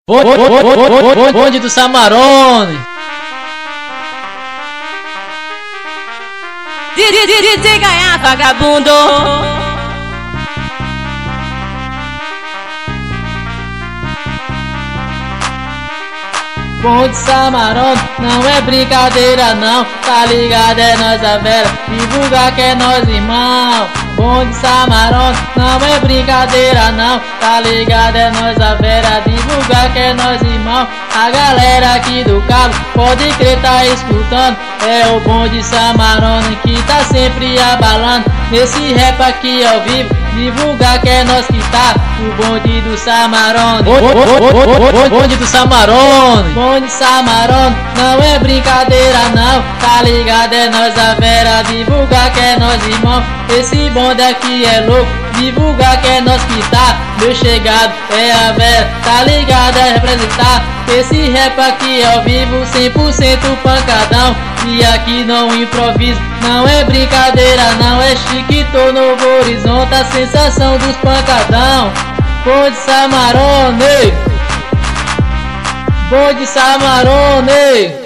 Bonde do Samarone. De ganhar vagabundo. Bonde Samarone, não é brincadeira não, tá ligado, é nós a vera, divulgar que é nós irmão. Bonde Samarone, não é brincadeira não, tá ligado, é nós a vera, divulgar que é nós irmão. A galera aqui do cabo, pode crer, tá escutando, é o Bonde Samarone que tá sempre abalando. Nesse rap aqui ao vivo, divulgar que é nós que tá, o Bonde do Samarone. Bonde do Samarone. Bonde Samarone, não é brincadeira não, tá ligado, é nós a vera, divulgar que é nós irmão. Esse bonde aqui é louco, divulgar que é nós que tá, meu chegado é a vera, tá ligado, é representar. Esse rap aqui ao vivo, 100% pancadão, e aqui não improviso, não é brincadeira não, é chique, tô Novo Horizonte, a sensação dos pancadão. Bonde Samarone, Bonde Samarone.